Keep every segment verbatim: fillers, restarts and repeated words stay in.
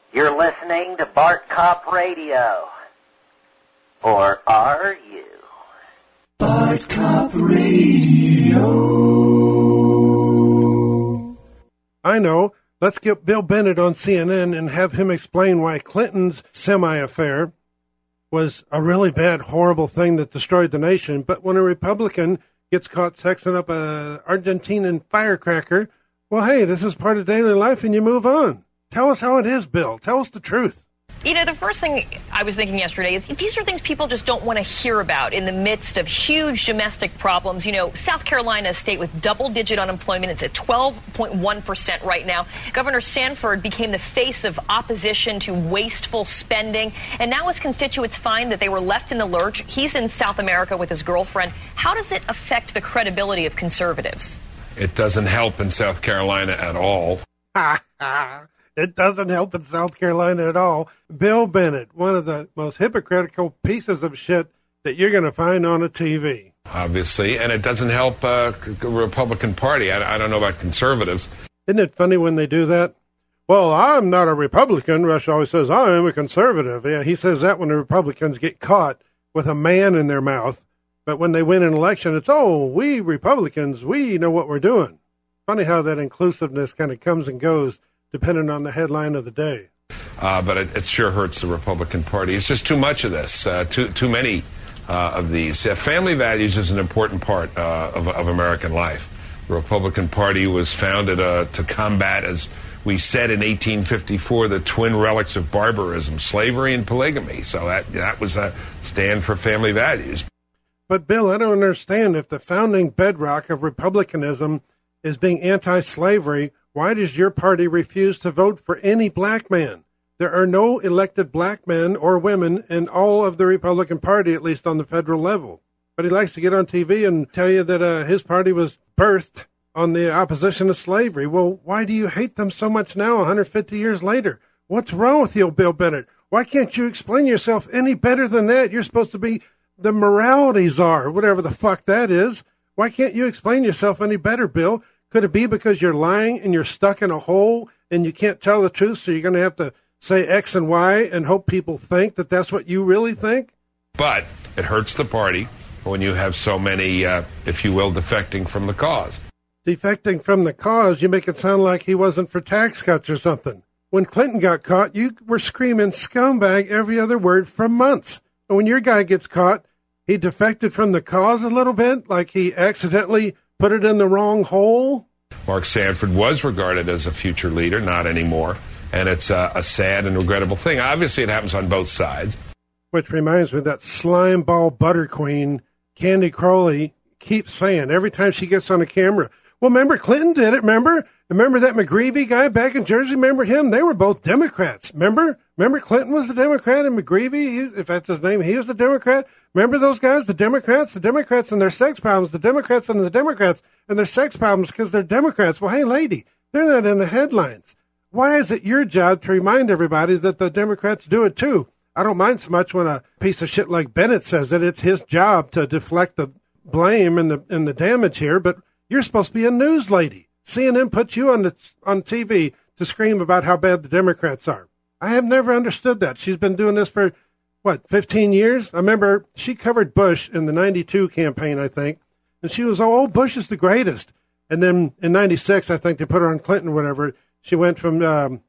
You're listening to Bart Cop Radio. Or are you? Bart Cop Radio. I know. Let's get Bill Bennett on C N N and have him explain why Clinton's semi-affair was a really bad, horrible thing that destroyed the nation. But when a Republican gets caught sexing up a Argentinian firecracker, well, hey, this is part of daily life and you move on. Tell us how it is, Bill. Tell us the truth. You know, the first thing I was thinking yesterday is these are things people just don't want to hear about in the midst of huge domestic problems. You know, South Carolina, a state with double-digit unemployment, it's at twelve point one percent right now. Governor Sanford became the face of opposition to wasteful spending, and now his constituents find that they were left in the lurch. He's in South America with his girlfriend. How does it affect the credibility of conservatives? It doesn't help in South Carolina at all. Ha ha. It doesn't help in South Carolina at all. Bill Bennett, one of the most hypocritical pieces of shit that you're going to find on a T V. Obviously, and it doesn't help uh, the Republican Party. I, I don't know about conservatives. Isn't it funny when they do that? Well, I'm not a Republican. Rush always says, I'm a conservative. Yeah, he says that when the Republicans get caught with a man in their mouth. But when they win an election, it's, oh, we Republicans, we know what we're doing. Funny how that inclusiveness kind of comes and goes depending on the headline of the day. Uh, but it, it sure hurts the Republican Party. It's just too much of this, uh, too too many uh, of these. Uh, family values is an important part uh, of, of American life. The Republican Party was founded uh, to combat, as we said in eighteen fifty-four, the twin relics of barbarism, slavery and polygamy. So that, that was a stand for family values. But, Bill, I don't understand. If the founding bedrock of republicanism is being anti-slavery, why does your party refuse to vote for any black man? There are no elected black men or women in all of the Republican Party, at least on the federal level. But he likes to get on T V and tell you that uh, his party was birthed on the opposition to slavery. Well, why do you hate them so much now, one hundred fifty years later? What's wrong with you, Bill Bennett? Why can't you explain yourself any better than that? You're supposed to be the morality czar, whatever the fuck that is. Why can't you explain yourself any better, Bill? Could it be because you're lying and you're stuck in a hole and you can't tell the truth, so you're going to have to say X and Y and hope people think that that's what you really think? But it hurts the party when you have so many, uh, if you will, defecting from the cause. Defecting from the cause, you make it sound like he wasn't for tax cuts or something. When Clinton got caught, you were screaming scumbag every other word for months. And when your guy gets caught, he defected from the cause a little bit, like he accidentally put it in the wrong hole? Mark Sanford was regarded as a future leader, not anymore. And it's a, a sad and regrettable thing. Obviously, it happens on both sides. Which reminds me, that slime ball butter queen, Candy Crowley, keeps saying every time she gets on a camera, well, remember Clinton did it, remember? Remember that McGreevey guy back in Jersey? Remember him? They were both Democrats, remember? Remember Clinton was the Democrat and McGreevey, he, if that's his name, he was the Democrat? Remember those guys, the Democrats? The Democrats and their sex problems, the Democrats and the Democrats and their sex problems because they're Democrats. Well, hey, lady, they're not in the headlines. Why is it your job to remind everybody that the Democrats do it too? I don't mind so much when a piece of shit like Bennett says that it's his job to deflect the blame and the and the damage here, but you're supposed to be a news lady. C N N puts you on the on T V to scream about how bad the Democrats are. I have never understood that. She's been doing this for, what, fifteen years? I remember she covered Bush in the ninety-two campaign, I think, and she was, oh, Bush is the greatest. And then in ninety-six, I think they put her on Clinton, whatever. She went from um,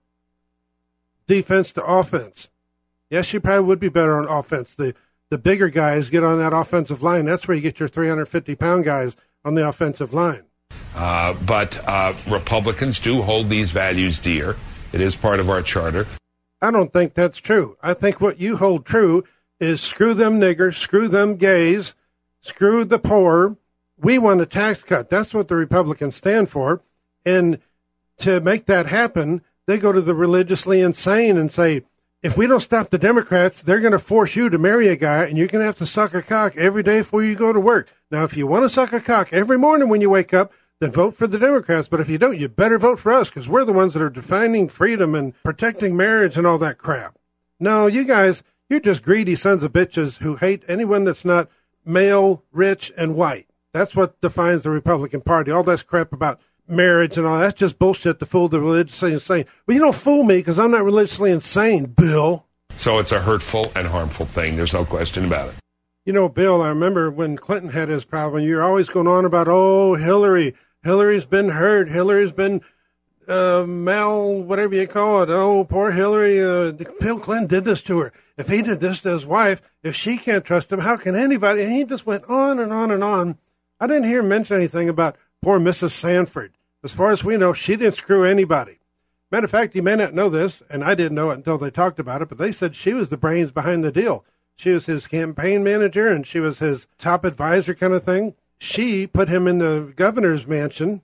defense to offense. Yes, she probably would be better on offense. The the bigger guys get on that offensive line. That's where you get your three hundred fifty pound guys on the offensive line. Uh, but uh, Republicans do hold these values dear. It is part of our charter. I don't think that's true. I think what you hold true is screw them niggers, screw them gays, screw the poor. We want a tax cut. That's what the Republicans stand for. And to make that happen, they go to the religiously insane and say, if we don't stop the Democrats, they're going to force you to marry a guy, and you're going to have to suck a cock every day before you go to work. Now, if you want to suck a cock every morning when you wake up, then vote for the Democrats. But if you don't, you better vote for us, because we're the ones that are defining freedom and protecting marriage and all that crap. No, you guys, you're just greedy sons of bitches who hate anyone that's not male, rich, and white. That's what defines the Republican Party. All this crap about marriage and all. That's just bullshit to fool the religiously insane. Well, you don't fool me because I'm not religiously insane, Bill. So it's a hurtful and harmful thing. There's no question about it. You know, Bill, I remember when Clinton had his problem, you're always going on about, oh, Hillary. Hillary's been hurt. Hillary's been uh, mal, whatever you call it. Oh, poor Hillary. Uh, Bill Clinton did this to her. If he did this to his wife, if she can't trust him, how can anybody? And he just went on and on and on. I didn't hear him mention anything about poor Missus Sanford. As far as we know, she didn't screw anybody. Matter of fact, you may not know this, and I didn't know it until they talked about it, but they said she was the brains behind the deal. She was his campaign manager, and she was his top advisor kind of thing. She put him in the governor's mansion,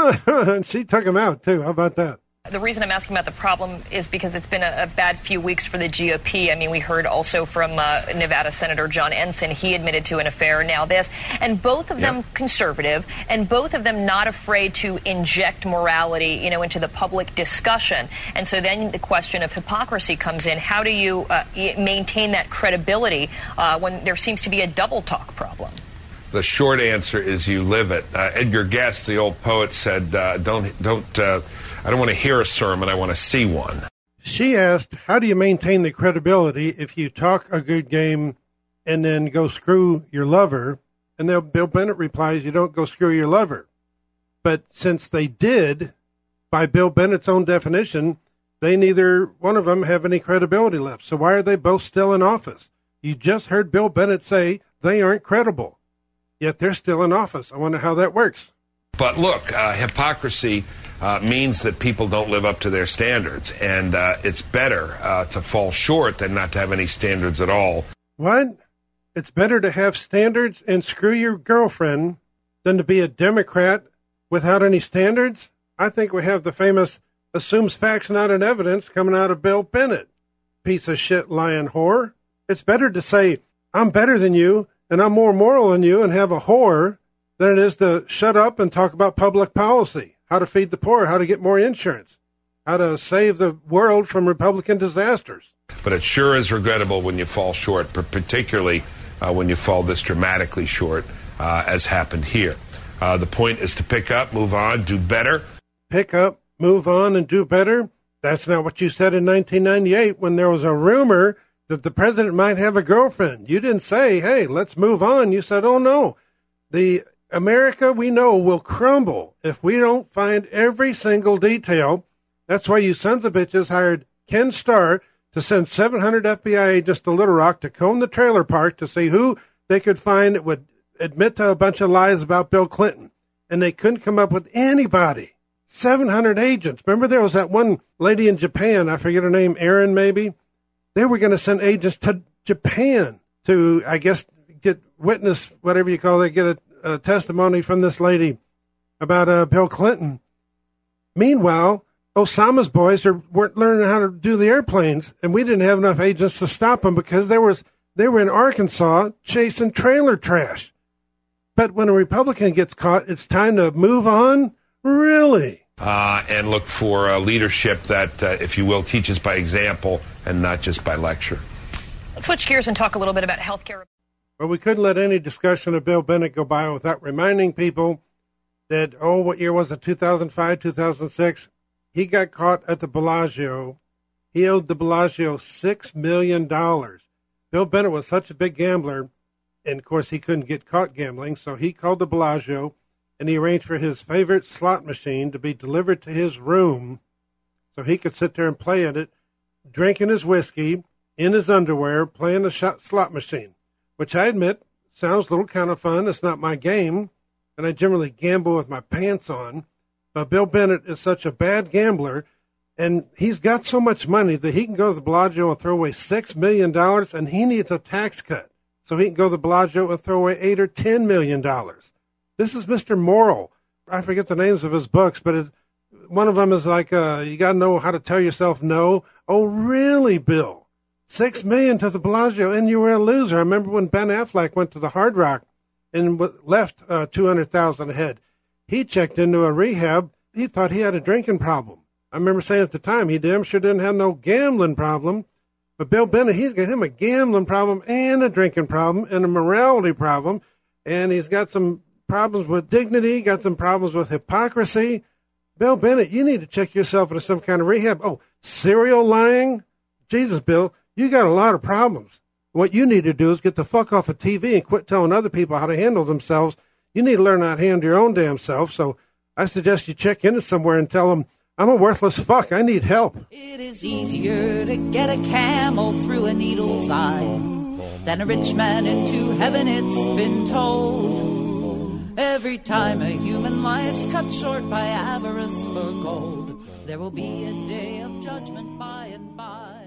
and she took him out, too. How about that? The reason I'm asking about the problem is because it's been a, a bad few weeks for the G O P. I mean, we heard also from uh, Nevada Senator John Ensign. He admitted to an affair, now this. And both of them yep. conservative, and both of them not afraid to inject morality, you know, into the public discussion. And so then the question of hypocrisy comes in. How do you uh, maintain that credibility uh, when there seems to be a double talk problem? The short answer is you live it. Uh, Edgar Guest, the old poet, said, uh, "Don't, don't. Uh, I don't want to hear a sermon. I want to see one." She asked, "How do you maintain the credibility if you talk a good game and then go screw your lover?" And then Bill Bennett replies, "You don't go screw your lover." But since they did, by Bill Bennett's own definition, they neither one of them have any credibility left. So why are they both still in office? You just heard Bill Bennett say they aren't credible. Yet they're still in office. I wonder how that works. But look, uh, hypocrisy uh, means that people don't live up to their standards. And uh, it's better uh, to fall short than not to have any standards at all. What? It's better to have standards and screw your girlfriend than to be a Democrat without any standards? I think we have the famous assumes facts not in evidence coming out of Bill Bennett. Piece of shit lying whore. It's better to say, I'm better than you, and I'm more moral than you and have a whore than it is to shut up and talk about public policy, how to feed the poor, how to get more insurance, how to save the world from Republican disasters. But it sure is regrettable when you fall short, particularly uh, when you fall this dramatically short, uh, as happened here. Uh, the point is to pick up, move on, do better. Pick up, move on, and do better? That's not what you said in nineteen ninety-eight when there was a rumor that the president might have a girlfriend. You didn't say, hey, let's move on. You said, oh, no. The America we know will crumble if we don't find every single detail. That's why you sons of bitches hired Ken Starr to send seven hundred F B I agents to Little Rock to comb the trailer park to see who they could find that would admit to a bunch of lies about Bill Clinton. And they couldn't come up with anybody. seven hundred agents. Remember there was that one lady in Japan, I forget her name, Erin maybe? They were going to send agents to Japan to, I guess, get witness, whatever you call it, get a, a testimony from this lady about uh, Bill Clinton. Meanwhile, Osama's boys are, weren't learning how to do the airplanes, and we didn't have enough agents to stop them because there was they were in Arkansas chasing trailer trash. But when a Republican gets caught, it's time to move on? Really? Uh, and look for uh, leadership that, uh, if you will, teaches by example and not just by lecture. Let's switch gears and talk a little bit about health care. Well, we couldn't let any discussion of Bill Bennett go by without reminding people that, oh, what year was it, two thousand five, two thousand six? He got caught at the Bellagio. He owed the Bellagio six million dollars. Bill Bennett was such a big gambler, and, of course, he couldn't get caught gambling, so he called the Bellagio, and he arranged for his favorite slot machine to be delivered to his room so he could sit there and play at it, drinking his whiskey, in his underwear, playing the shot slot machine, which I admit sounds a little kind of fun. It's not my game, and I generally gamble with my pants on. But Bill Bennett is such a bad gambler, and he's got so much money that he can go to the Bellagio and throw away six million dollars, and he needs a tax cut so he can go to the Bellagio and throw away eight or ten million dollars. This is Mister Moral. I forget the names of his books, but it, one of them is like, uh, you got to know how to tell yourself no. Oh, really, Bill? Six million to the Bellagio, and you were a loser. I remember when Ben Affleck went to the Hard Rock and w- left uh, two hundred thousand dollars ahead. He checked into a rehab. He thought he had a drinking problem. I remember saying at the time, he damn sure didn't have no gambling problem. But Bill Bennett, he's got him a gambling problem and a drinking problem and a morality problem. And he's got some problems with dignity, got some problems with hypocrisy. Bill Bennett, you need to check yourself into some kind of rehab. Oh, serial lying? Jesus, Bill, you got a lot of problems. What you need to do is get the fuck off of T V and quit telling other people how to handle themselves. You need to learn how to handle your own damn self. So I suggest you check into somewhere and tell them, I'm a worthless fuck. I need help. It is easier to get a camel through a needle's eye than a rich man into heaven, it's been told. Every time a human life's cut short by avarice for gold, there will be a day of judgment by and by.